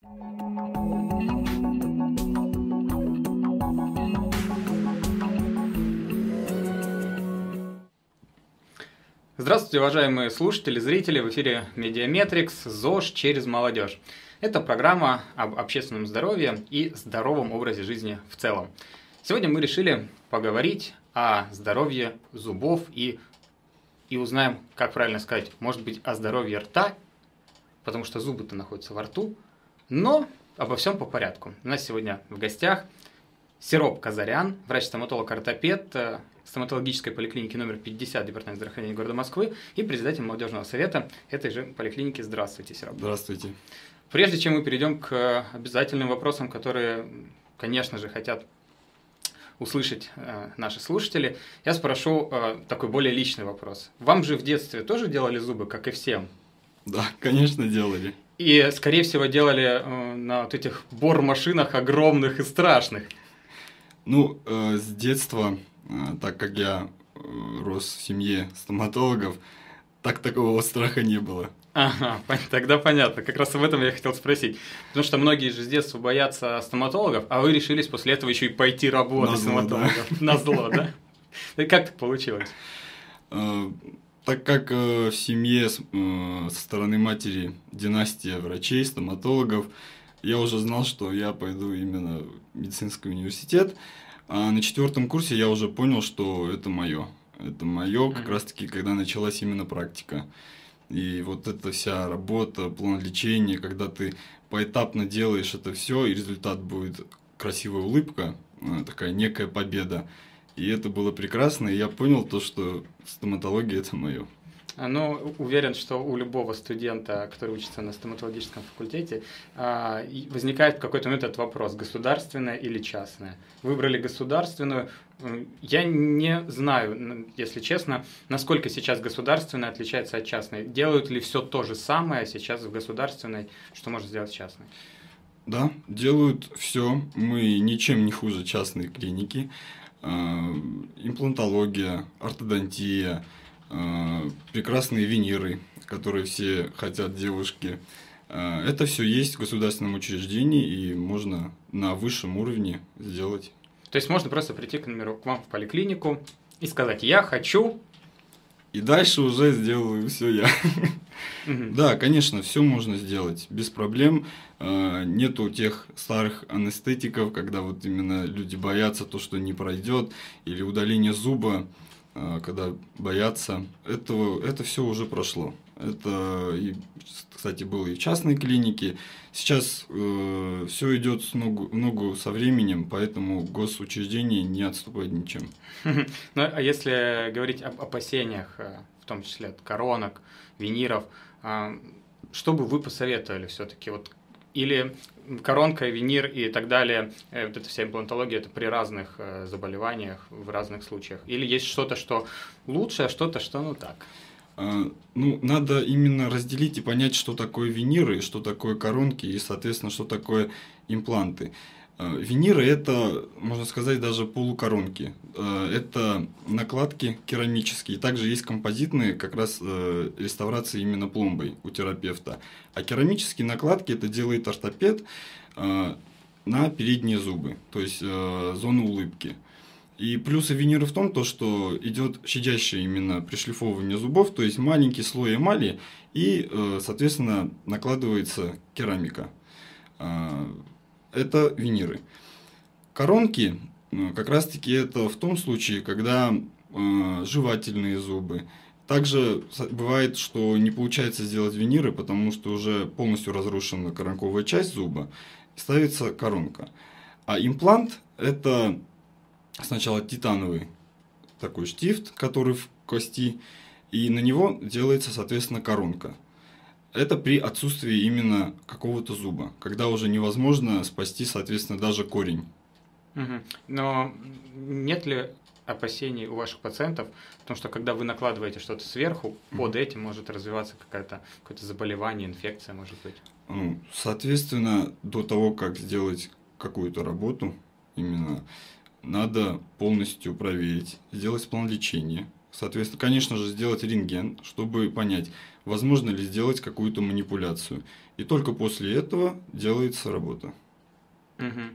Здравствуйте, уважаемые слушатели, зрители! В эфире Медиаметрикс «ЗОЖ через молодежь». Это программа об общественном здоровье и здоровом образе жизни в целом. Сегодня мы решили поговорить о здоровье зубов и узнаем, как правильно сказать, может быть, о здоровье рта, потому что зубы-то находятся во рту, но обо всем по порядку. У нас сегодня в гостях Сероб Казарян, врач-стоматолог-ортопед стоматологической поликлиники номер 50 Департамента здравоохранения города Москвы и председатель молодежного совета этой же поликлиники. Здравствуйте, Сероб. Здравствуйте. Прежде чем мы перейдем к обязательным вопросам, которые, конечно же, хотят услышать наши слушатели, я спрошу такой более личный вопрос. Вам же в детстве тоже делали зубы, как и всем? Да, конечно, делали. И, скорее всего, делали на вот этих бор-машинах огромных и страшных. Ну, с детства, так как я рос в семье стоматологов, такого страха не было. Ага, тогда понятно. Как раз об этом я хотел спросить. Потому что многие же с детства боятся стоматологов, а вы решились после этого еще и пойти работать стоматологом. Назло, да? И как так получилось? Так как в семье со стороны матери династия врачей, стоматологов, я уже знал, что я пойду именно в медицинский университет. А на 4 курсе я уже понял, что это мое. Это мое, как раз-таки, когда началась именно практика. И вот эта вся работа, план лечения, когда ты поэтапно делаешь это все, и результат будет красивая улыбка, такая некая победа. И это было прекрасно, и я понял то, что стоматология – это мое. Ну, уверен, что у любого студента, который учится на стоматологическом факультете, возникает в какой-то момент этот вопрос, государственная или частная. Выбрали государственную. Я не знаю, если честно, насколько сейчас государственная отличается от частной. Делают ли все то же самое сейчас в государственной, что можно сделать в частной? Да, делают все. Мы ничем не хуже частной клиники. Имплантология, ортодонтия, прекрасные виниры, которые все хотят девушки. Это все есть в государственном учреждении, и можно на высшем уровне сделать. То есть можно просто прийти, к примеру, к вам в поликлинику и сказать: я хочу. И дальше уже сделаю все я. Да, конечно, все можно сделать без проблем. Нету тех старых анестетиков, когда вот именно люди боятся то, что не пройдет, или удаление зуба, когда боятся. Это все уже прошло. Это, кстати, было и в частной клинике. Сейчас все идет в ногу со временем, поэтому госучреждение не отступает ничем. Ну, а если говорить об опасениях, в том числе от коронок, виниров, что бы вы посоветовали все-таки? Вот, или коронка, винир и так далее, вот эта вся имплантология, это при разных заболеваниях, в разных случаях? Или есть что-то, что лучше, а что-то, что ну так? Ну, надо именно разделить и понять, что такое виниры, что такое коронки и, соответственно, что такое импланты. Виниры – это, можно сказать, даже полукоронки. Это накладки керамические. Также есть композитные, как раз реставрации именно пломбой у терапевта. А керамические накладки – это делает ортопед на передние зубы, то есть зону улыбки. И плюсы винира в том, что идет щадящее именно пришлифовывание зубов, то есть маленький слой эмали, и, соответственно, накладывается керамика. Это виниры. Коронки, как раз-таки это в том случае, когда жевательные зубы. Также бывает, что не получается сделать виниры, потому что уже полностью разрушена коронковая часть зуба, и ставится коронка. А имплант – это сначала титановый такой штифт, который в кости, и на него делается, соответственно, коронка. Это при отсутствии именно какого-то зуба, когда уже невозможно спасти, соответственно, даже корень. Но нет ли опасений у ваших пациентов, потому что когда вы накладываете что-то сверху, под этим может развиваться какое-то заболевание, инфекция, может быть? Соответственно, до того, как сделать какую-то работу, именно надо полностью проверить, сделать план лечения, соответственно, конечно же, сделать рентген, чтобы понять, возможно ли сделать какую-то манипуляцию. И только после этого делается работа. Мгм.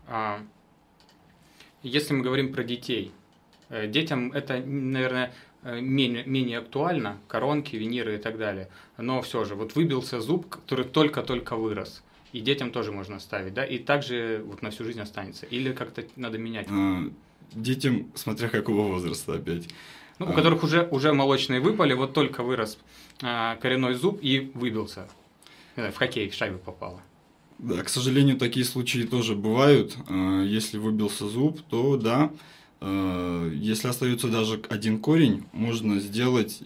Если мы говорим про детей, детям это, наверное, менее актуально, коронки, виниры и так далее. Но все же, вот выбился зуб, который только-только вырос, и детям тоже можно ставить, да, и также вот на всю жизнь останется. Или как-то надо менять? Детям, смотря какого возраста опять. Ну, у которых уже молочные выпали, вот только вырос коренной зуб и выбился. Не знаю, в хоккей в шайбу попало. Да, к сожалению, такие случаи тоже бывают. Если выбился зуб, то да, если остается даже один корень, можно сделать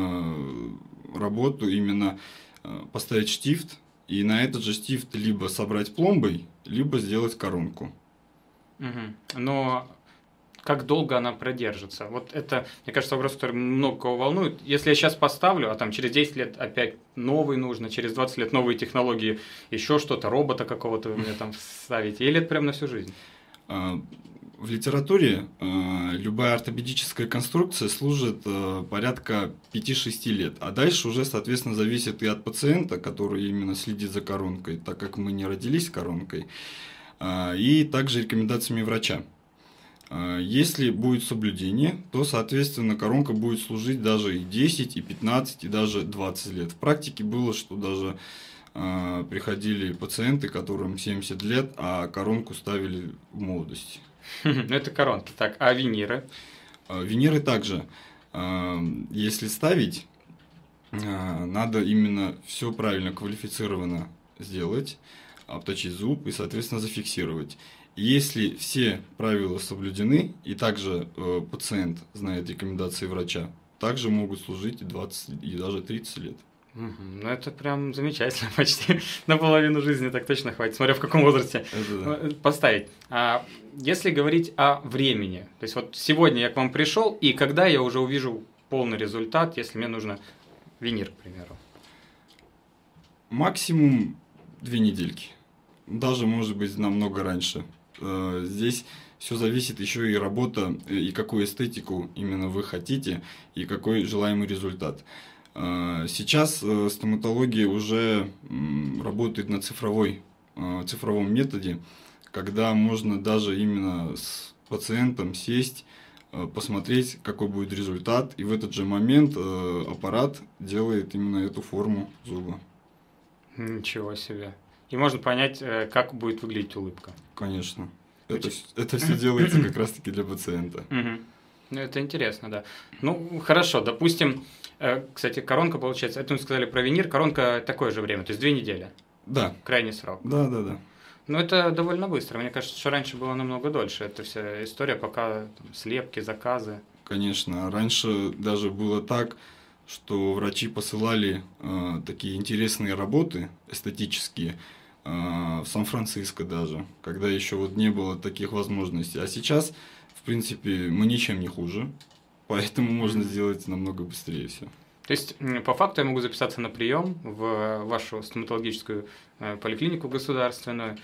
работу, именно поставить штифт, и на этот же штифт либо собрать пломбой, либо сделать коронку. Угу. Но как долго она продержится? Вот это, мне кажется, вопрос, который много кого волнует. Если я сейчас поставлю, а там через 10 лет опять новый нужно, через 20 лет новые технологии, еще что-то, робота какого-то вы мне там ставите, или это прям на всю жизнь? В литературе любая ортопедическая конструкция служит порядка 5-6 лет, а дальше уже, соответственно, зависит и от пациента, который именно следит за коронкой, так как мы не родились с коронкой, и также рекомендациями врача. Если будет соблюдение, то, соответственно, коронка будет служить даже и 10, и 15, и даже 20 лет. В практике было, что даже приходили пациенты, которым 70 лет, а коронку ставили в молодости. Это коронки. Так, а виниры? Виниры также. Если ставить, надо именно все правильно квалифицированно сделать, обточить зуб и, соответственно, зафиксировать. Если все правила соблюдены, и также пациент знает рекомендации врача, также могут служить и 20, и даже 30 лет. Ну, это прям замечательно, почти на половину жизни так точно хватит, смотря в каком возрасте поставить. А если говорить о времени, то есть вот сегодня я к вам пришел, и когда я уже увижу полный результат, если мне нужно винир, к примеру? Максимум 2 недельки, даже может быть намного раньше. Здесь все зависит еще и работа, и какую эстетику именно вы хотите, и какой желаемый результат. Сейчас стоматология уже работает на цифровом методе, когда можно даже именно с пациентом сесть, посмотреть, какой будет результат, и в этот же момент аппарат делает именно эту форму зуба. Ничего себе. И можно понять, как будет выглядеть улыбка. Конечно. Это все делается как раз-таки для пациента. Ну, это интересно, да. Ну, хорошо, допустим, кстати, коронка, получается, это мы сказали про винир, коронка такое же время, то есть 2 недели. Да. Крайний срок. Да. Ну, это довольно быстро. Мне кажется, что раньше было намного дольше. Это вся история, пока там, слепки, заказы. Конечно. Раньше даже было так, что врачи посылали такие интересные работы эстетические в Сан-Франциско даже, когда еще вот не было таких возможностей. А сейчас, в принципе, мы ничем не хуже, поэтому можно сделать намного быстрее все. То есть, по факту, я могу записаться на прием в вашу стоматологическую поликлинику государственную,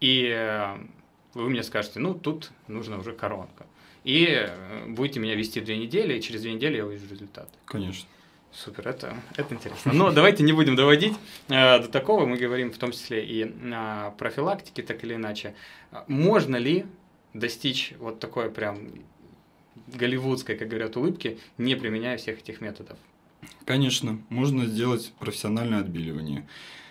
и вы мне скажете, ну, тут нужна уже коронка. И будете меня вести 2 недели, и через 2 недели я увижу результат. Конечно. Супер, это интересно. Но давайте не будем доводить до такого, мы говорим в том числе и о профилактике, так или иначе. Можно ли достичь вот такой прям голливудской, как говорят, улыбки, не применяя всех этих методов? Конечно, можно сделать профессиональное отбеливание.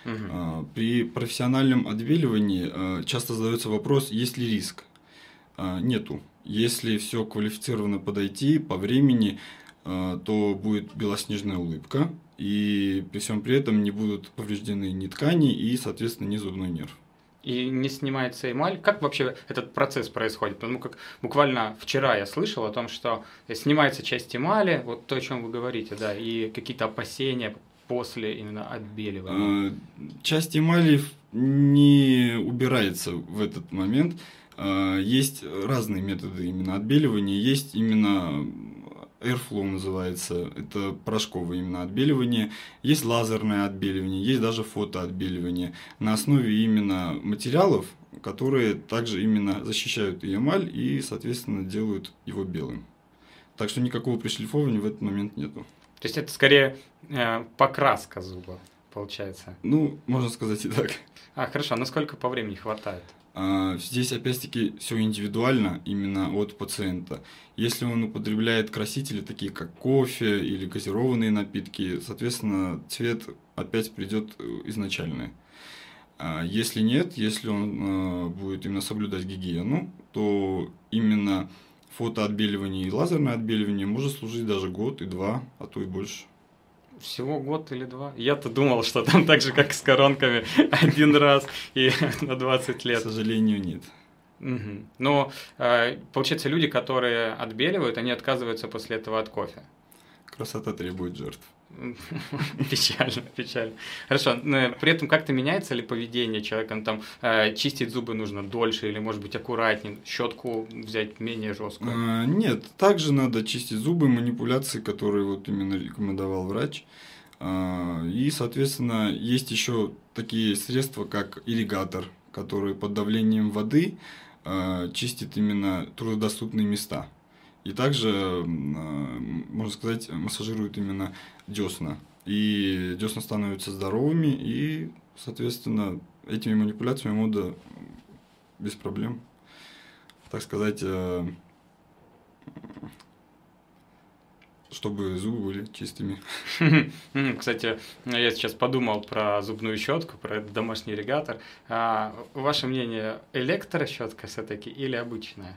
При профессиональном отбеливании часто задается вопрос, есть ли риск. Нету. Если все квалифицированно подойти по времени, то будет белоснежная улыбка, и при всем при этом не будут повреждены ни ткани и, соответственно, ни зубной нерв. И не снимается эмаль. Как вообще этот процесс происходит? Потому как буквально вчера я слышал о том, что снимается часть эмали, вот то, о чем вы говорите, да, и какие-то опасения после именно отбеливания. Часть эмали не убирается в этот момент. Есть разные методы именно отбеливания. Есть именно Airflow называется, это порошковое именно отбеливание, есть лазерное отбеливание, есть даже фотоотбеливание на основе именно материалов, которые также именно защищают и эмаль и, соответственно, делают его белым. Так что никакого пришлифовывания в этот момент нету. То есть это скорее покраска зуба, получается. Ну, можно сказать и так. Хорошо, насколько по времени хватает? Здесь опять-таки все индивидуально именно от пациента. Если он употребляет красители, такие как кофе или газированные напитки, соответственно, цвет опять придет изначальный. Если нет, если он будет именно соблюдать гигиену, то именно фотоотбеливание и лазерное отбеливание может служить даже год и два, а то и больше. Всего год или два? Я-то думал, что там так же, как с коронками, один раз и на 20 лет. К сожалению, нет. Угу. Но, получается, люди, которые отбеливают, они отказываются после этого от кофе. Красота требует жертв. Печально, печально. Хорошо, но при этом как-то меняется ли поведение человека? Он там чистить зубы нужно дольше или, может быть, аккуратнее, щетку взять менее жесткую? Нет, также надо чистить зубы, манипуляции, которые вот именно рекомендовал врач. И, соответственно, есть еще такие средства, как ирригатор, который под давлением воды чистит именно труднодоступные места. И также, можно сказать, массажирует именно десна. И десна становятся здоровыми, и, соответственно, этими манипуляциями можно без проблем, так сказать, чтобы зубы были чистыми. Кстати, я сейчас подумал про зубную щетку, про этот домашний ирригатор. Ваше мнение, электрощетка все-таки или обычная?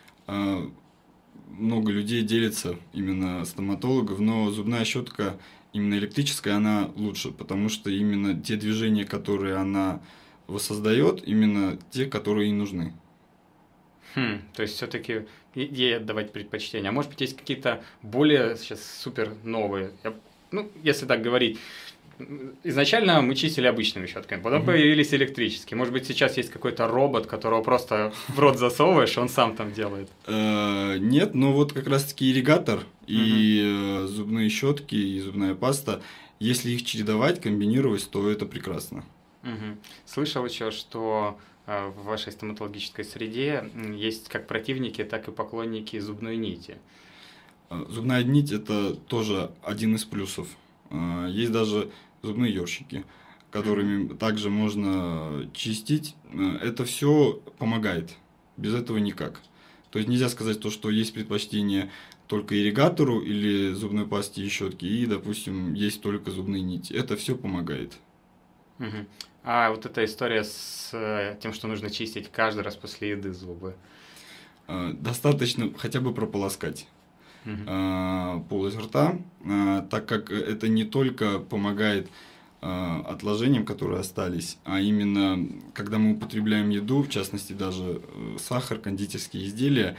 Много людей делятся именно стоматологов, но зубная щетка именно электрическая, она лучше, потому что именно те движения, которые она воссоздает, именно те, которые ей нужны. То есть все-таки ей отдавать предпочтение. А может быть, есть какие-то более сейчас супер новые, если так говорить. Изначально мы чистили обычными щетками, потом появились электрические. Может быть, сейчас есть какой-то робот, которого просто в рот засовываешь, и он сам там делает? Нет, но вот как раз-таки ирригатор и зубные щетки, и зубная паста, если их чередовать, комбинировать, то это прекрасно. Слышал еще, что в вашей стоматологической среде есть как противники, так и поклонники зубной нити. Зубная нить – это тоже один из плюсов. Есть даже зубные ёршики, которыми также можно чистить. Это все помогает. Без этого никак. То есть нельзя сказать то, что есть предпочтение только ирригатору или зубной пасте и щетке, и, допустим, есть только зубные нити. Это все помогает. А вот эта история с тем, что нужно чистить каждый раз после еды зубы? Достаточно хотя бы прополоскать полость рта, так как это не только помогает отложениям, которые остались, а именно, когда мы употребляем еду, в частности, даже сахар, кондитерские изделия,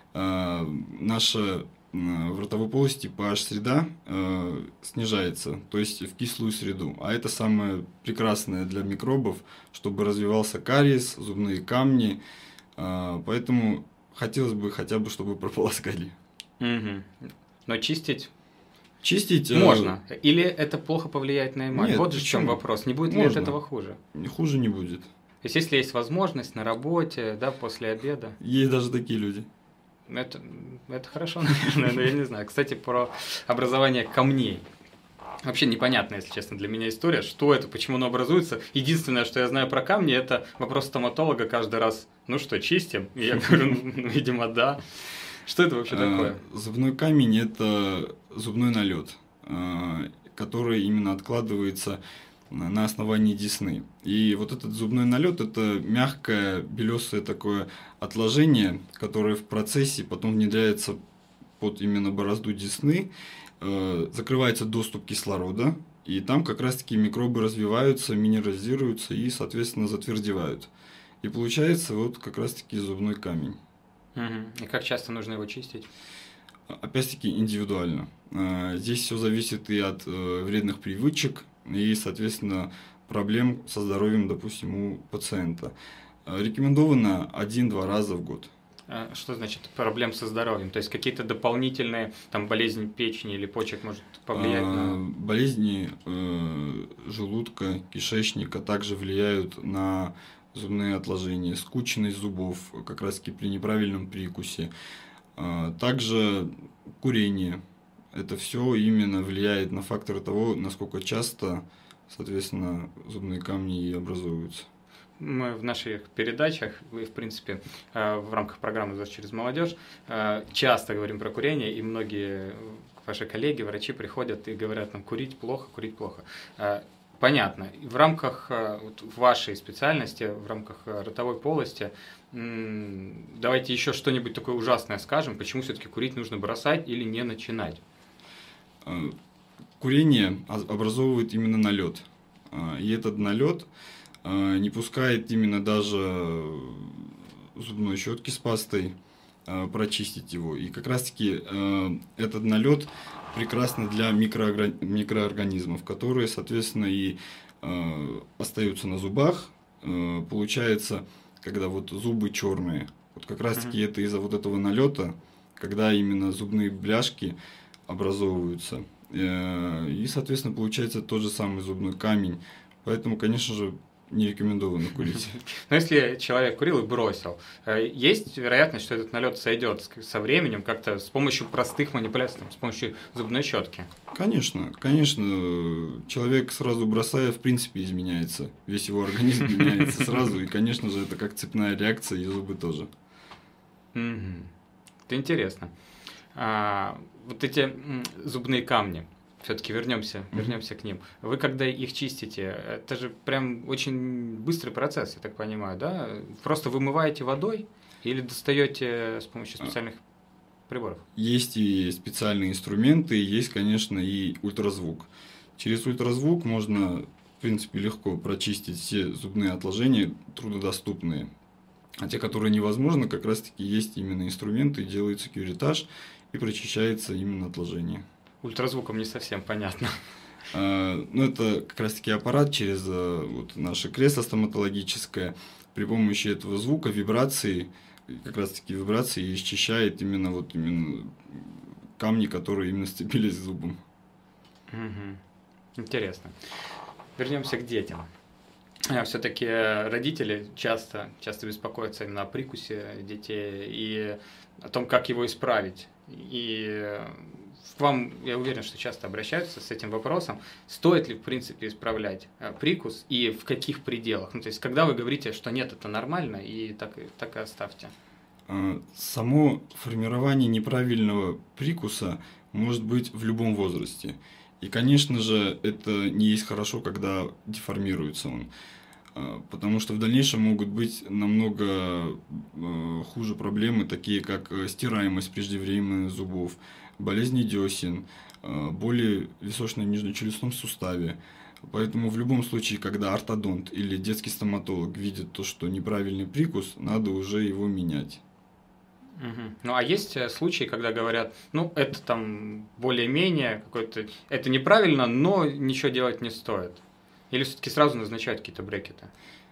наша в ротовой полости pH-среда снижается, то есть в кислую среду. А это самое прекрасное для микробов, чтобы развивался кариес, зубные камни. Поэтому хотелось бы хотя бы, чтобы прополоскали. Но чистить? Чистить можно. Или это плохо повлияет на эмаль? Нет, вот же в чем вопрос. Не будет ли от этого хуже? Хуже не будет. То есть, если есть возможность на работе, да, после обеда. Есть даже такие люди. Это хорошо, наверное, но я не знаю. Кстати, про образование камней. Вообще непонятная, если честно, для меня история. Что это, почему оно образуется? Единственное, что я знаю про камни, это вопрос стоматолога каждый раз. Ну что, чистим? И я говорю, видимо, да. Что это вообще такое? Зубной камень – это зубной налет, который именно откладывается на основании десны. И вот этот зубной налет – это мягкое, белесое такое отложение, которое в процессе потом внедряется под именно борозду десны, закрывается доступ кислорода, и там как раз-таки микробы развиваются, минерализируются и, соответственно, затвердевают. И получается вот как раз-таки зубной камень. И как часто нужно его чистить? Опять-таки индивидуально. Здесь все зависит и от вредных привычек, и, соответственно, проблем со здоровьем, допустим, у пациента. Рекомендовано 1-2 раза в год. Что значит проблем со здоровьем? То есть какие-то дополнительные, там, болезни печени или почек может повлиять на... Болезни желудка, кишечника также влияют на зубные отложения, скученность зубов, как раз таки при неправильном прикусе. Также курение. Это все именно влияет на факторы того, насколько часто, соответственно, зубные камни и образовываются. Мы в наших передачах, и, в принципе, в рамках программы «ЗОЖ через молодежь» часто говорим про курение, и многие ваши коллеги, врачи приходят и говорят нам: курить плохо, курить плохо. Понятно. В рамках вашей специальности, в рамках ротовой полости, давайте еще что-нибудь такое ужасное скажем, почему все-таки курить нужно бросать или не начинать. Курение образовывает именно налет. И этот налет не пускает именно даже зубной щетки с пастой прочистить его. И как раз-таки этот налет прекрасно для микроорганизмов, которые, соответственно, и остаются на зубах. Получается, когда вот зубы черные, вот как раз-таки это из-за вот этого налета, когда именно зубные бляшки образовываются. И, соответственно, получается тот же самый зубной камень. Поэтому, конечно же, не рекомендовано курить. Но если человек курил и бросил, есть вероятность, что этот налет сойдет со временем как-то с помощью простых манипуляций, с помощью зубной щетки? Конечно, конечно. Человек сразу бросая, в принципе, изменяется. Весь его организм меняется сразу. И, конечно же, это как цепная реакция, и зубы тоже. Это интересно. Вот эти зубные камни, все-таки вернемся к ним. Вы когда их чистите, это же прям очень быстрый процесс, я так понимаю, да? Просто вымываете водой или достаете с помощью специальных приборов? Есть и специальные инструменты, есть, конечно, и ультразвук. Через ультразвук можно, в принципе, легко прочистить все зубные отложения, труднодоступные. А те, которые невозможно, как раз-таки есть именно инструменты, делается кюретаж и прочищается именно отложение. Ультразвуком не совсем понятно. Ну, это как раз-таки аппарат через вот, наше кресло стоматологическое. При помощи этого звука, вибрации, как раз-таки вибрации исчищает именно камни, которые именно сцепились с зубом. Интересно. Вернемся к детям. Все-таки родители часто беспокоятся именно о прикусе детей и о том, как его исправить. И к вам, я уверен, что часто обращаются с этим вопросом, стоит ли, в принципе, исправлять прикус и в каких пределах? Ну, то есть, когда вы говорите, что нет, это нормально, и так и оставьте. Само формирование неправильного прикуса может быть в любом возрасте. И, конечно же, это не есть хорошо, когда деформируется он. Потому что в дальнейшем могут быть намного хуже проблемы, такие как стираемость преждевременных зубов, болезни десен, боли в височно-нижнечелюстном суставе. Поэтому в любом случае, когда ортодонт или детский стоматолог видит то, что неправильный прикус, надо уже его менять. Ну, а есть случаи, когда говорят, ну, это там более-менее какой-то, это неправильно, но ничего делать не стоит? Или все-таки сразу назначают какие-то брекеты?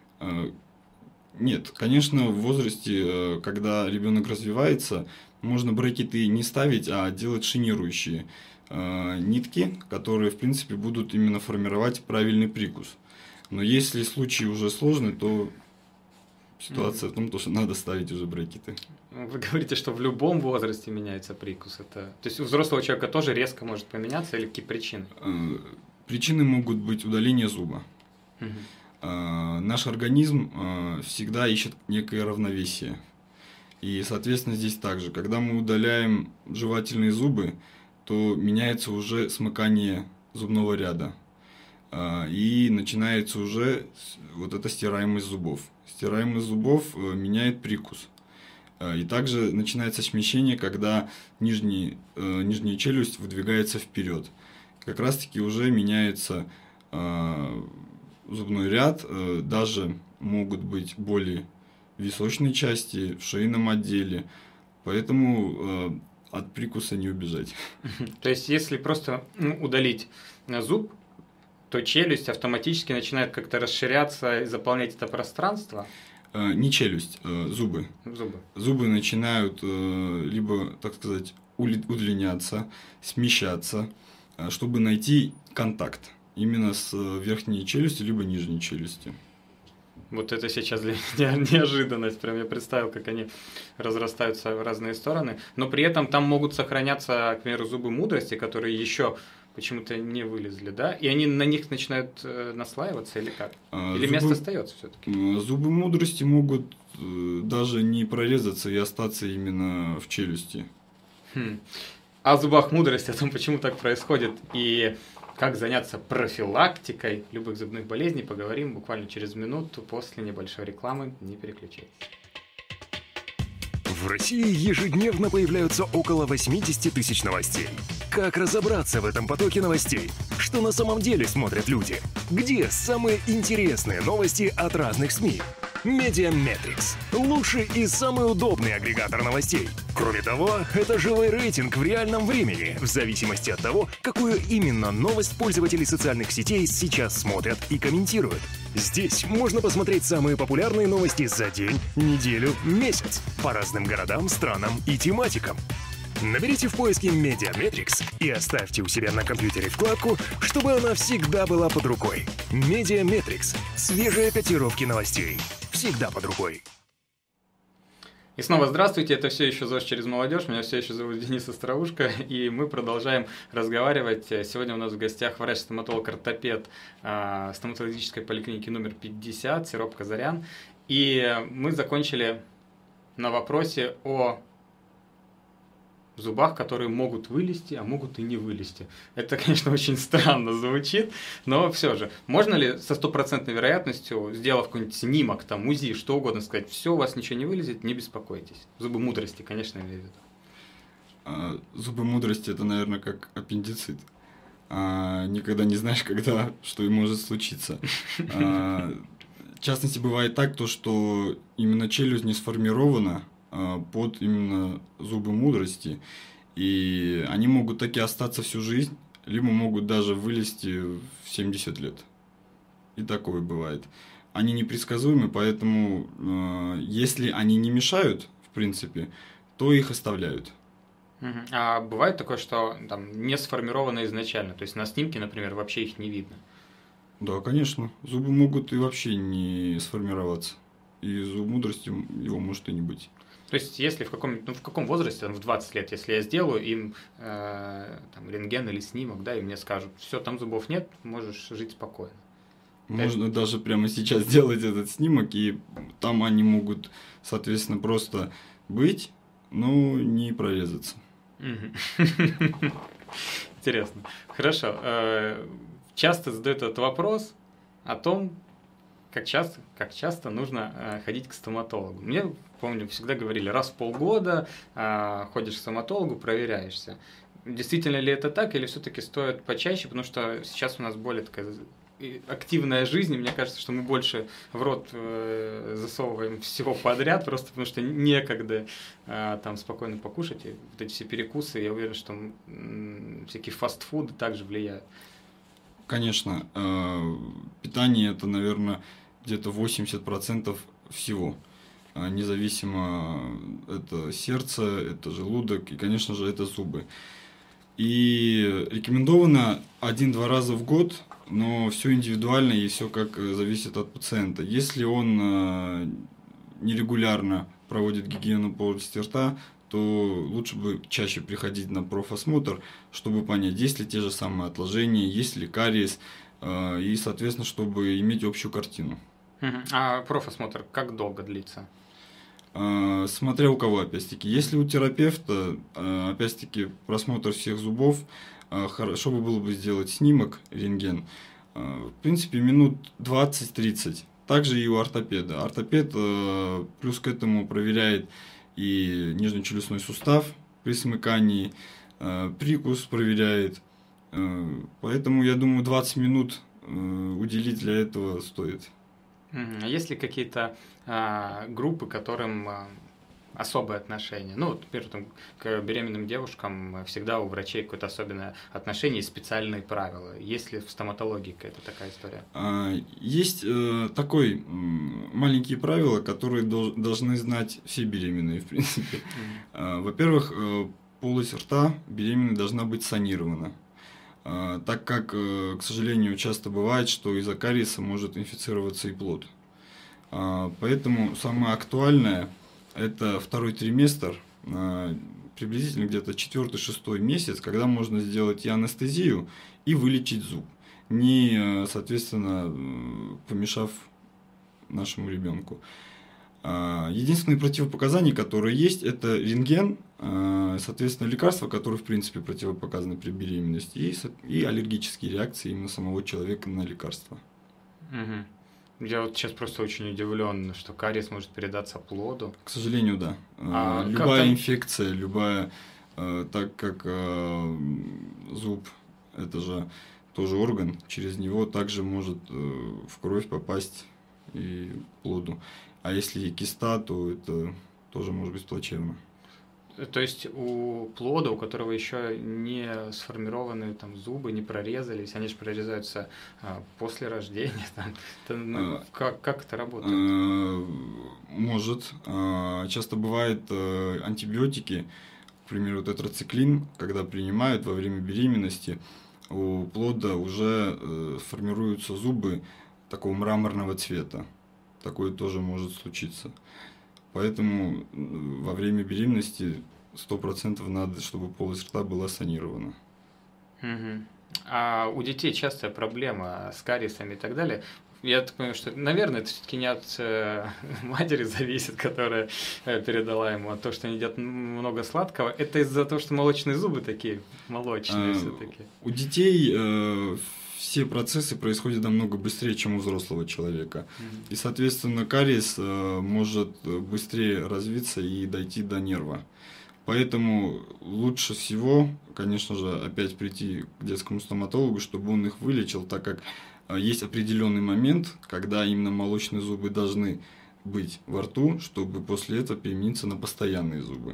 Нет, конечно, в возрасте, когда ребенок развивается, можно брекеты не ставить, а делать шинирующие нитки, которые, в принципе, будут именно формировать правильный прикус. Но если случай уже сложный, то ситуация в том, что надо ставить уже брекеты. Вы говорите, что в любом возрасте меняется прикус. То есть у взрослого человека тоже резко может поменяться, или какие причины? Причины могут быть удаление зуба. Наш организм всегда ищет некое равновесие. И, соответственно, здесь также, когда мы удаляем жевательные зубы, то меняется уже смыкание зубного ряда. И начинается уже вот эта стираемость зубов. Стираемость зубов меняет прикус. И также начинается смещение, когда нижняя челюсть выдвигается вперед. Как раз-таки уже меняется зубной ряд, даже могут быть боли в височной части, в шейном отделе, поэтому от прикуса не убежать. То есть, если просто удалить зуб, то челюсть автоматически начинает как-то расширяться и заполнять это пространство? Не челюсть, зубы. Зубы начинают либо, так сказать, удлиняться, смещаться, чтобы найти контакт именно с верхней челюстью, либо нижней челюстью. Вот это сейчас для меня неожиданность. Прям я представил, как они разрастаются в разные стороны. Но при этом там могут сохраняться, к примеру, зубы мудрости, которые еще почему-то не вылезли, да? И они на них начинают наслаиваться или как? Или место остается все-таки? Зубы мудрости могут даже не прорезаться и остаться именно в челюсти. О зубах мудрости, о том, почему так происходит и как заняться профилактикой любых зубных болезней, поговорим буквально через минуту после небольшой рекламы. Не переключайтесь. В России ежедневно появляются около 80 тысяч новостей. Как разобраться в этом потоке новостей? Что на самом деле смотрят люди? Где самые интересные новости от разных СМИ? Медиаметрикс – лучший и самый удобный агрегатор новостей. Кроме того, это живой рейтинг в реальном времени, в зависимости от того, какую именно новость пользователи социальных сетей сейчас смотрят и комментируют. Здесь можно посмотреть самые популярные новости за день, неделю, месяц по разным городам, странам и тематикам. Наберите в поиске Медиаметрикс и оставьте у себя на компьютере вкладку, чтобы она всегда была под рукой. Медиаметрикс – свежие котировки новостей. Всегда под рукой. И снова здравствуйте, это все еще ЗОЖ через молодежь, меня все еще зовут Денис Остроушко, и мы продолжаем разговаривать. Сегодня у нас в гостях врач-стоматолог-ортопед стоматологической поликлиники номер 50, Сироп Казарян, и мы закончили на вопросе о зубах, которые могут вылезти, а могут и не вылезти. Это, конечно, очень странно звучит, но все же. Можно ли со стопроцентной вероятностью, сделав какой-нибудь снимок, там, УЗИ, что угодно, сказать, все, у вас ничего не вылезет, не беспокойтесь. Зубы мудрости, конечно, я имею в виду. Зубы мудрости – это, наверное, как аппендицит. Никогда не знаешь, когда, что и может случиться. В частности, бывает так, что именно челюсть не сформирована под именно зубы мудрости, и они могут таки остаться всю жизнь, либо могут даже вылезти в 70 лет. И такое бывает. Они непредсказуемы, поэтому если они не мешают, в принципе, то их оставляют. А бывает такое, что там не сформировано изначально, то есть на снимке, например, вообще их не видно? Да, конечно. Зубы могут и вообще не сформироваться. И зуб мудрости его может и не быть. То есть, если в каком возрасте, в 20 лет, если я сделаю им там, рентген или снимок, да, и мне скажут, все, там зубов нет, можешь жить спокойно. Можно даже прямо сейчас сделать этот снимок, и там они могут, соответственно, просто быть, но не прорезаться. Интересно. Хорошо. Часто задают этот вопрос о том, как часто нужно ходить к стоматологу. Мне, помню, всегда говорили, раз в полгода ходишь к стоматологу, проверяешься. Действительно ли это так, или все-таки стоит почаще, потому что сейчас у нас более такая активная жизнь, и мне кажется, что мы больше в рот засовываем всего подряд, просто потому что некогда там спокойно покушать, и вот эти все перекусы, я уверен, что всякие фастфуды также влияют. Конечно, питание – это, наверное, где-то 80% всего. Независимо, это сердце, это желудок и, конечно же, это зубы. И рекомендовано 1-2 раза в год, но все индивидуально и все как зависит от пациента. Если он нерегулярно проводит гигиену полости рта, то лучше бы чаще приходить на профосмотр, чтобы понять, есть ли те же самые отложения, есть ли кариес, и, соответственно, чтобы иметь общую картину. А профосмотр как долго длится? Смотря у кого, опять-таки. Если у терапевта, опять-таки, просмотр всех зубов, хорошо бы было бы сделать снимок, рентген, в принципе, минут 20-30. Также и у ортопеда. Ортопед плюс к этому проверяет и нижнечелюстной сустав при смыкании, прикус проверяет. Поэтому, я думаю, 20 минут уделить для этого стоит. Есть ли какие-то группы, к которым особое отношение? Ну, например, там, к беременным девушкам всегда у врачей какое-то особенное отношение и специальные правила. Есть ли в стоматологии какая-то такая история? Есть такой маленькие правила, которые должны знать все беременные, в принципе. Во-первых, полость рта беременной должна быть санирована. Так как, к сожалению, часто бывает, что из-за кариеса может инфицироваться и плод. Поэтому самое актуальное – это второй триместр, приблизительно где-то 4-6 месяц, когда можно сделать и анестезию, и вылечить зуб, не, соответственно, помешав нашему ребенку. Единственные противопоказания, которые есть, это рентген, соответственно, лекарства, которые, в принципе, противопоказаны при беременности, и аллергические реакции именно самого человека на лекарства. Угу. Я вот сейчас просто очень удивлен, что кариес может передаться плоду. К сожалению, да. Любая инфекция, так как зуб – это же тоже орган, через него также может в кровь попасть и плоду. А если киста, то это тоже может быть плачевно. То есть у плода, у которого еще не сформированы там зубы, не прорезались, они же прорезаются после рождения. Как это работает? Может. Часто бывает антибиотики, к примеру, тетрациклин, когда принимают во время беременности, у плода уже формируются зубы такого мраморного цвета. Такое тоже может случиться. Поэтому во время беременности 100% надо, чтобы полость рта была санирована. Угу. А у детей частая проблема с кариесами и так далее. Я так понимаю, что, наверное, это все-таки не от матери зависит, которая передала ему, а то, что они едят много сладкого. Это из-за того, что молочные зубы такие молочные все-таки. У детей все процессы происходят намного быстрее, чем у взрослого человека. И, соответственно, кариес может быстрее развиться и дойти до нерва. Поэтому лучше всего, конечно же, опять прийти к детскому стоматологу, чтобы он их вылечил, так как есть определенный момент, когда именно молочные зубы должны быть во рту, чтобы после этого перемениться на постоянные зубы.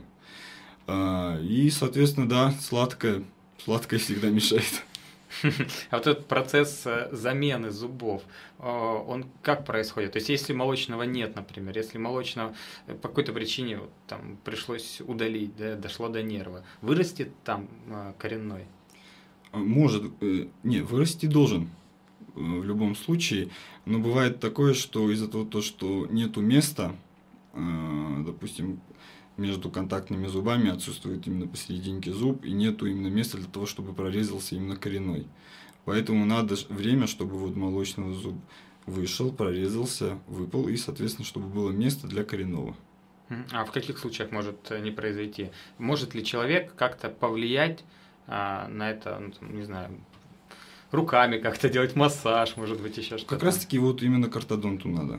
И, соответственно, да, сладкое всегда мешает. А вот этот процесс замены зубов, он как происходит? То есть, если молочного нет, например, если молочного по какой-то причине там пришлось удалить, да, дошло до нерва, вырастет там коренной? Может, не, вырасти должен в любом случае, но бывает такое, что из-за того, что нету места, допустим, между контактными зубами отсутствует именно посерединке зуб, и нету именно места для того, чтобы прорезался именно коренной. Поэтому надо время, чтобы вот молочный зуб вышел, прорезался, выпал, и, соответственно, чтобы было место для коренного. А в каких случаях может не произойти? Может ли человек как-то повлиять на это, ну, не знаю, руками как-то делать массаж, может быть, еще что-то? Как раз-таки вот именно к ортодонту надо.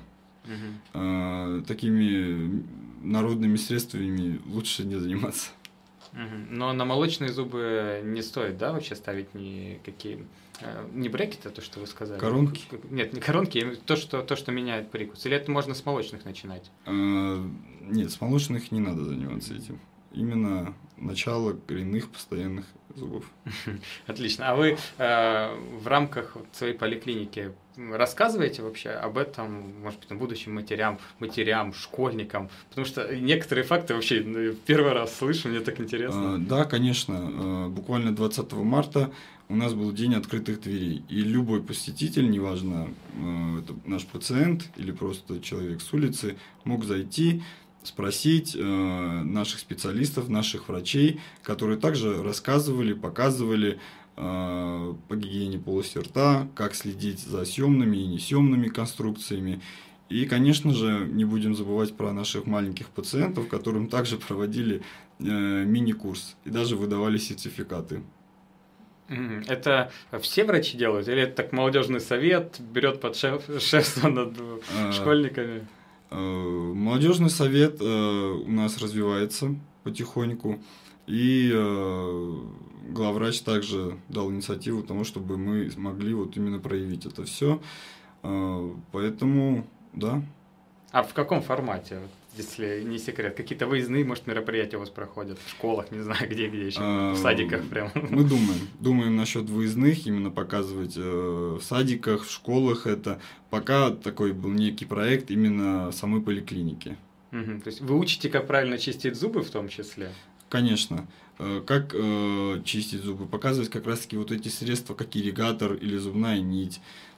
Такими народными средствами лучше не заниматься. Но на молочные зубы не стоит, да, вообще ставить никакие... Не брекеты, то, что вы сказали? Коронки? Нет, не коронки, то, что меняет прикус. Или это можно с молочных начинать? Нет, с молочных не надо заниматься этим. Именно начало коренных постоянных зубов. Отлично. А вы в рамках своей поликлиники рассказываете вообще об этом, может быть, будущим матерям, школьникам? Потому что некоторые факты вообще первый раз слышу, мне так интересно. Да, конечно. Буквально 20 марта у нас был день открытых дверей. И любой посетитель, неважно, это наш пациент или просто человек с улицы, мог зайти, спросить наших специалистов, наших врачей, которые также рассказывали, показывали по гигиене полости рта, как следить за съемными и несъемными конструкциями. И, конечно же, не будем забывать про наших маленьких пациентов, которым также проводили мини-курс и даже выдавали сертификаты. Это все врачи делают? Или это так молодежный совет берет под шефство над школьниками? Молодежный совет у нас развивается потихоньку, и главврач также дал инициативу тому, чтобы мы смогли вот именно проявить это все. Поэтому, да. А в каком формате, если не секрет? Какие-то выездные, может, мероприятия у вас проходят? В школах, не знаю, где еще? В садиках прям? Мы думаем насчет выездных, именно показывать в садиках, в школах это. Пока такой был некий проект именно самой поликлиники. То есть вы учите, как правильно чистить зубы в том числе? Конечно. Как чистить зубы, показывать как раз-таки вот эти средства, как ирригатор или зубная нить.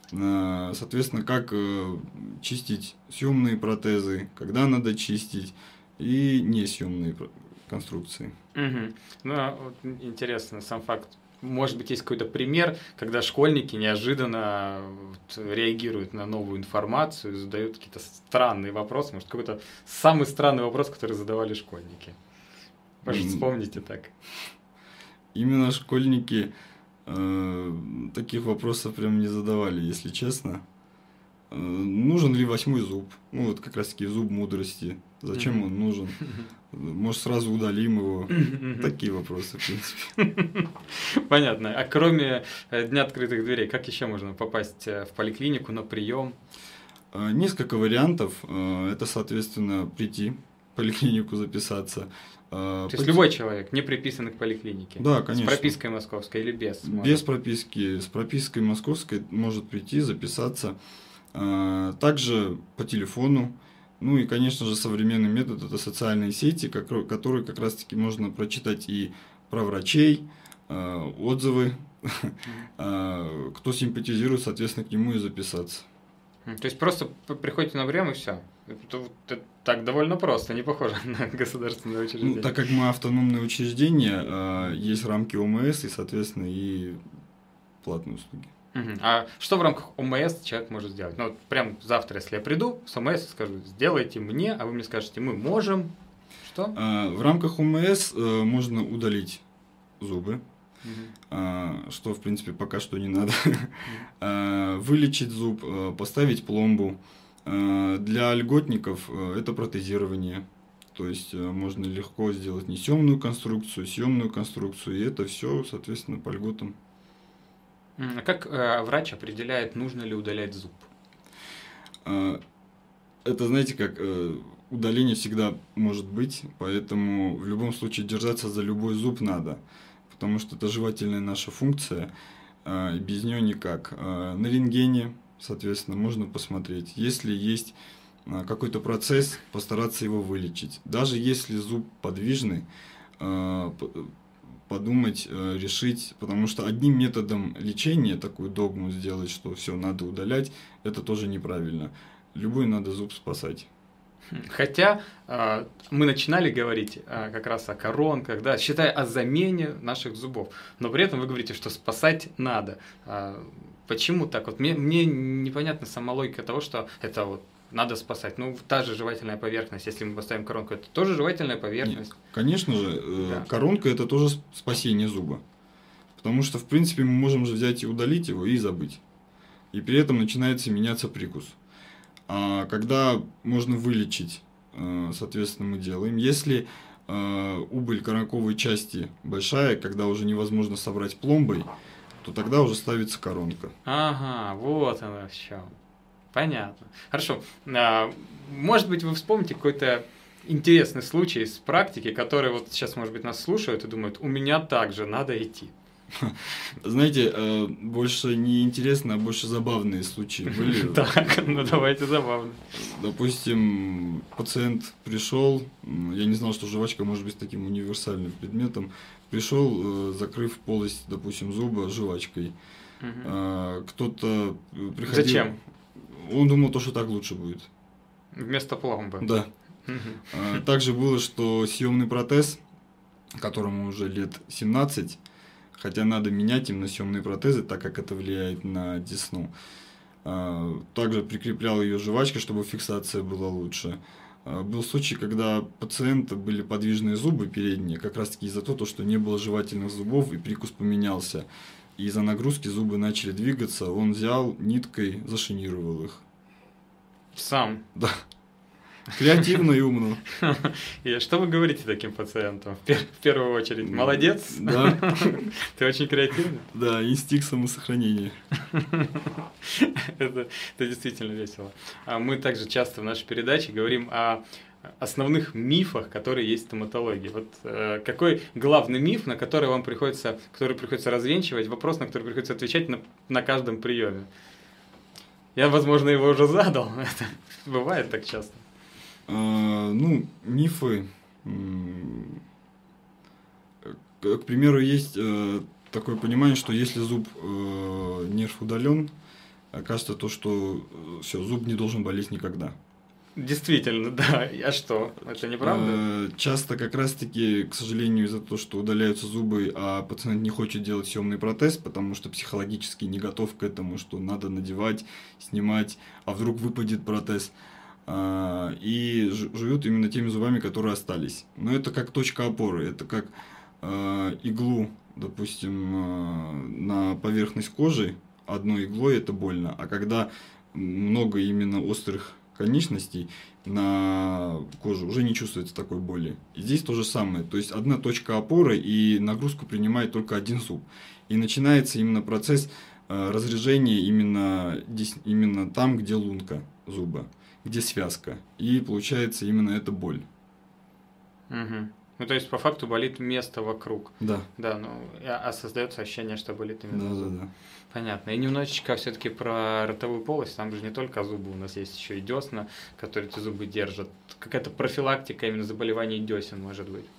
Соответственно, как чистить съемные протезы, когда надо чистить, и несъемные конструкции. Угу. Ну, вот интересно, сам факт. Может быть, есть какой-то пример, когда школьники неожиданно реагируют на новую информацию, задают какие-то странные вопросы. Может, какой-то самый странный вопрос, который задавали школьники. Может, вспомните так. Именно школьники таких вопросов прям не задавали, если честно. Нужен ли 8-й зуб? Ну, вот как раз-таки зуб мудрости. Зачем он нужен? Может, сразу удалим его? Такие вопросы, в принципе. Понятно. А кроме Дня открытых дверей, как еще можно попасть в поликлинику на прием? Несколько вариантов. Это, соответственно, прийти в поликлинику, записаться. То есть любой человек, не приписанный к поликлинике? Да, конечно. С пропиской московской или без? Без прописки. С пропиской московской может прийти, записаться. Также по телефону. Ну и, конечно же, современный метод – это социальные сети, которые как раз-таки можно прочитать и про врачей, отзывы, кто симпатизирует, соответственно, к нему и записаться. То есть просто приходите на прием и все. Это так довольно просто, не похоже на государственное учреждение. Ну, так как мы автономное учреждение, есть рамки ОМС и, соответственно, и платные услуги. А что в рамках ОМС человек может сделать? Ну, вот прям завтра, если я приду с ОМС и скажу, сделайте мне, а вы мне скажете, мы можем. Что? В рамках ОМС можно удалить зубы, что, в принципе, пока что не надо. Вылечить зуб, поставить пломбу. Для льготников это протезирование. То есть можно легко сделать несъемную конструкцию, съемную конструкцию, и это все, соответственно, по льготам. А как врач определяет, нужно ли удалять зуб? Это, знаете, как удаление всегда может быть, поэтому в любом случае держаться за любой зуб надо, потому что это жевательная наша функция, и без нее никак. На рентгене, соответственно, можно посмотреть, если есть какой-то процесс, постараться его вылечить. Даже если зуб подвижный, подумать, решить, потому что одним методом лечения такую догму сделать, что все надо удалять, это тоже неправильно. Любой надо зуб спасать. Хотя мы начинали говорить как раз о коронках, да, считая о замене наших зубов, но при этом вы говорите, что спасать надо. Почему так? Вот мне непонятна сама логика того, что это вот надо спасать. Ну, та же жевательная поверхность, если мы поставим коронку, это тоже жевательная поверхность. Нет, конечно же, Да. Коронка – это тоже спасение зуба. Потому что, в принципе, мы можем же взять и удалить его и забыть. И при этом начинается меняться прикус. А когда можно вылечить, соответственно, мы делаем. Если убыль коронковой части большая, когда уже невозможно собрать пломбой, то тогда уже ставится коронка. Ага, вот оно в чем. Понятно. Хорошо. Может быть, вы вспомните какой-то интересный случай из практики, который вот сейчас, может быть, нас слушают и думают, у меня также надо идти. Знаете, больше не интересно, а больше забавные случаи были. Так, ну давайте забавно. Допустим, пациент пришел, я не знал, что жвачка может быть таким универсальным предметом, пришел, закрыв полость, допустим, зуба жвачкой. Кто-то приходил... Зачем? Он думал, что так лучше будет. Вместо пломбы. Да. Также было, что съемный протез, которому уже лет 17, хотя надо менять именно съемные протезы, так как это влияет на десну. Также прикреплял ее жвачкой, чтобы фиксация была лучше. Был случай, когда пациента были подвижные зубы передние, как раз таки из-за того, что не было жевательных зубов и прикус поменялся. И из-за нагрузки зубы начали двигаться, он взял ниткой, зашинировал их. Сам? Да. Креативно и умно. И что вы говорите таким пациентам? В первую очередь, молодец? Да. Ты очень креативный? Да, инстинкт самосохранения. Это действительно весело. Мы также часто в нашей передаче говорим о основных мифах, которые есть в стоматологии. Вот какой главный миф, на который приходится развенчивать, вопрос, на который приходится отвечать на каждом приеме? Я, возможно, его уже задал. Это бывает так часто. Ну, мифы. К примеру, есть такое понимание, что если зуб нерв удален, кажется то, что все, зуб не должен болеть никогда. Действительно, да. А что? Это неправда? Часто как раз-таки, к сожалению, из-за того, что удаляются зубы, а пациент не хочет делать съемный протез, потому что психологически не готов к этому, что надо надевать, снимать, а вдруг выпадет протез. И живут именно теми зубами, которые остались. Но это как точка опоры, это как иглу, допустим, на поверхность кожи, одной иглой это больно, а когда много именно острых конечностей на кожу, уже не чувствуется такой боли. И здесь то же самое, то есть одна точка опоры, и нагрузку принимает только один зуб. И начинается именно процесс разрежения именно там, где лунка зуба, где связка. И получается именно эта боль. Угу. Ну, то есть, по факту болит место вокруг. Да. Да, ну, а создается ощущение, что болит именно зуб. Да. Понятно. И немножечко все-таки про ротовую полость. Там же не только зубы, у нас есть еще и десна, которые эти зубы держат. Какая-то профилактика именно заболеваний десен может быть?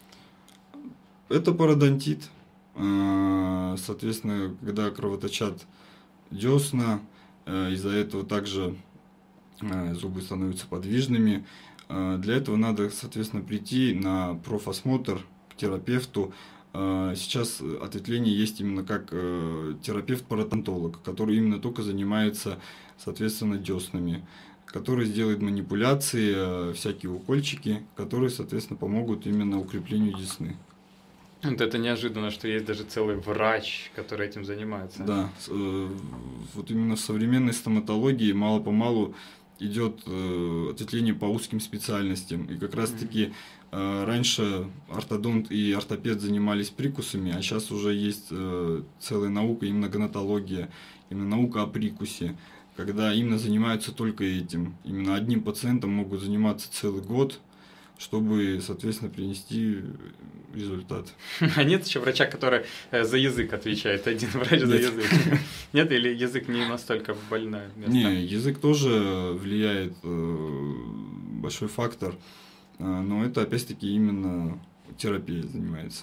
Это пародонтит. Соответственно, когда кровоточат десна, из-за этого также зубы становятся подвижными. Для этого надо, соответственно, прийти на профосмотр к терапевту. Сейчас ответвление есть именно как терапевт-пародонтолог, который именно только занимается, соответственно, деснами, который сделает манипуляции, всякие укольчики, которые, соответственно, помогут именно укреплению десны. Вот это неожиданно, что есть даже целый врач, который этим занимается. Да, вот именно в современной стоматологии мало-помалу идет ответвление по узким специальностям. И как раз-таки раньше ортодонт и ортопед занимались прикусами, а сейчас уже есть целая наука, именно гонатология, именно наука о прикусе, когда именно занимаются только этим. Именно одним пациентом могут заниматься целый год, чтобы, соответственно, принести результат. А нет еще врача, который за язык отвечает, один врач за язык? Нет, или язык не настолько больное место? Не, язык тоже влияет, большой фактор, но это опять-таки именно терапия занимается.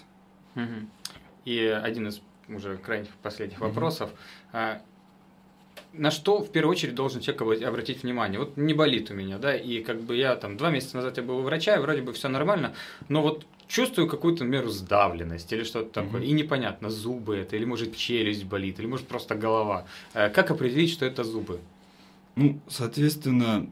И один из уже крайних последних вопросов. На что в первую очередь должен человек обратить внимание? Вот не болит у меня, да, и как бы я там 2 месяца назад я был у врача, и вроде бы все нормально, но вот чувствую какую-то меру сдавленность или что-то такое, и непонятно, зубы это, или может челюсть болит, или может просто голова. Как определить, что это зубы? Ну, соответственно,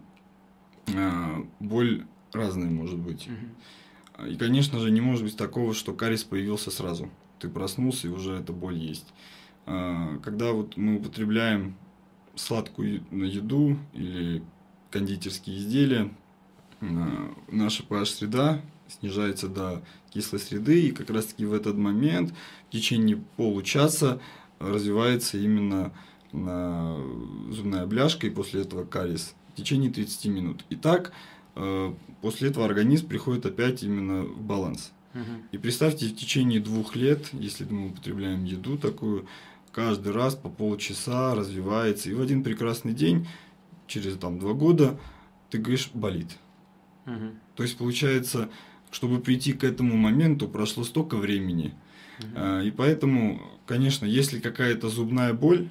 боль разная может быть. И, конечно же, не может быть такого, что кариес появился сразу. Ты проснулся, и уже эта боль есть. Когда вот мы употребляем сладкую еду или кондитерские изделия, наша pH-среда снижается до кислой среды, и как раз-таки в этот момент в течение получаса развивается именно зубная бляшка, и после этого кариес в течение 30 минут. И так после этого организм приходит опять именно в баланс. И представьте, в течение 2 лет, если мы употребляем еду такую, каждый раз по полчаса развивается, и в один прекрасный день, через 2 года, ты говоришь, болит. То есть, получается, чтобы прийти к этому моменту, прошло столько времени. И поэтому, конечно, если какая-то зубная боль,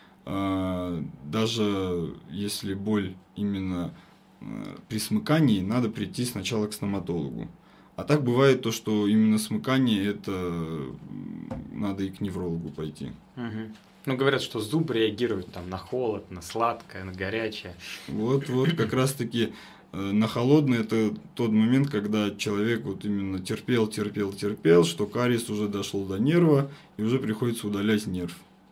даже если боль именно при смыкании, надо прийти сначала к стоматологу. А так бывает то, что именно смыкание, это надо и к неврологу пойти. Ну, говорят, что зуб реагирует там, на холод, на сладкое, на горячее. Вот, как раз-таки на холодное это тот момент, когда человек вот именно терпел, что кариес уже дошел до нерва, и уже приходится удалять нерв.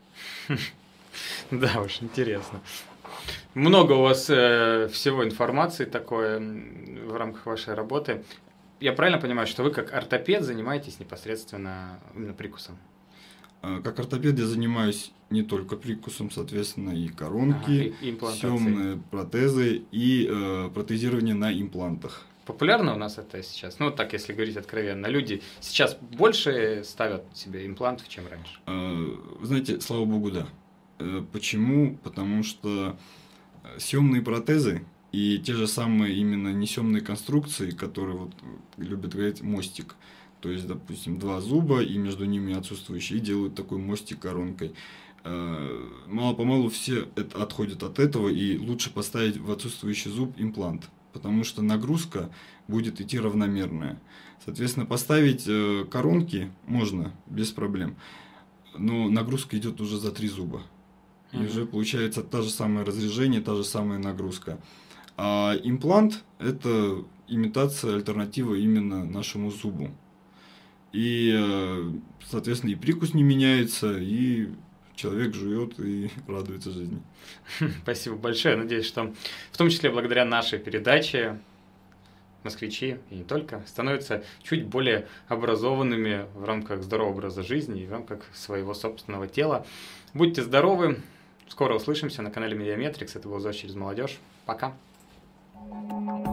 Да уж, интересно. Много у вас всего информации такое в рамках вашей работы. Я правильно понимаю, что вы как ортопед занимаетесь непосредственно именно прикусом? Как ортопед я занимаюсь не только прикусом, соответственно, и коронки, съемные протезы и протезирование на имплантах. Популярно у нас это сейчас? Ну, так, если говорить откровенно. Люди сейчас больше ставят себе имплантов, чем раньше? Вы знаете, слава богу, да. Почему? Потому что съемные протезы и те же самые именно несъемные конструкции, которые вот любят говорить мостик, то есть, допустим, 2 зуба и между ними отсутствующие, и делают такой мостик коронкой. Мало-помалу все отходят от этого, и лучше поставить в отсутствующий зуб имплант, потому что нагрузка будет идти равномерная. Соответственно, поставить коронки можно без проблем, но нагрузка идет уже за 3 зуба. И уже получается та же самое разрежение, та же самая нагрузка. А имплант – это имитация, альтернатива именно нашему зубу. И, соответственно, и прикус не меняется, и человек жует и радуется жизни. Спасибо большое. Надеюсь, что в том числе благодаря нашей передаче москвичи, и не только, становятся чуть более образованными в рамках здорового образа жизни и в рамках своего собственного тела. Будьте здоровы. Скоро услышимся на канале Медиаметрикс. Это был «ЗОЖ через молодежь». Пока.